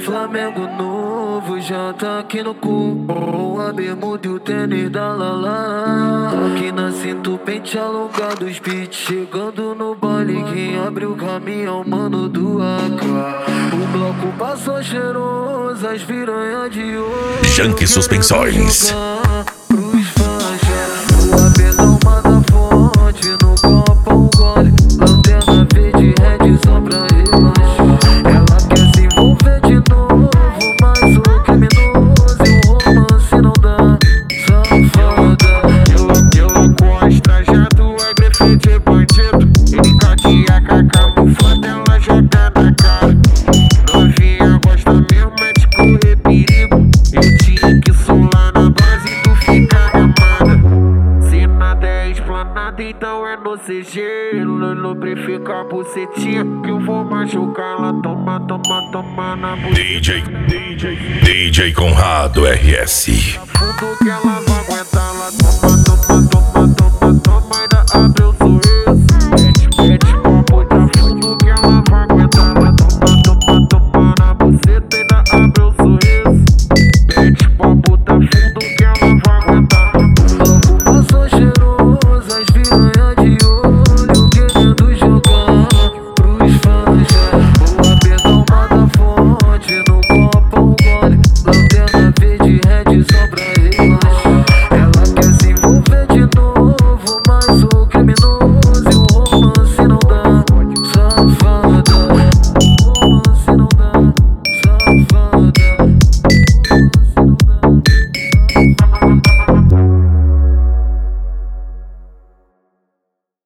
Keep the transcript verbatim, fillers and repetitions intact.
Flamengo novo já tá aqui no cu. A bermuda e o tênis da Lala. Aqui na cinta o pente alongado, os beats chegando no baile. Quem abre o caminho é o mano do A K. O bloco passou cheiroso, as piranha de ouro. Junk Suspensões. Pros fãs, o apetão manda fonte, no copo um gole. Lanterna verde, red só pra relaxar. Ela quer se envolver de novo, mas o criminoso e o romance não dá. Safada. Eu, eu com as trajado, é grafite, é bandido. Ele catia com a camuflada, ela joga na cara. Novinha gosta mesmo é de correr perigo. Eu tinha que solar na base do ficar amada. Se nada é explanado, então é no C G. Lubrifica a bucetinha que eu vou machucar ela. Toma, toma, toma na buceta. D J, D J, D J Conrado R S. Fundo que ela vai aguentar, ela toma.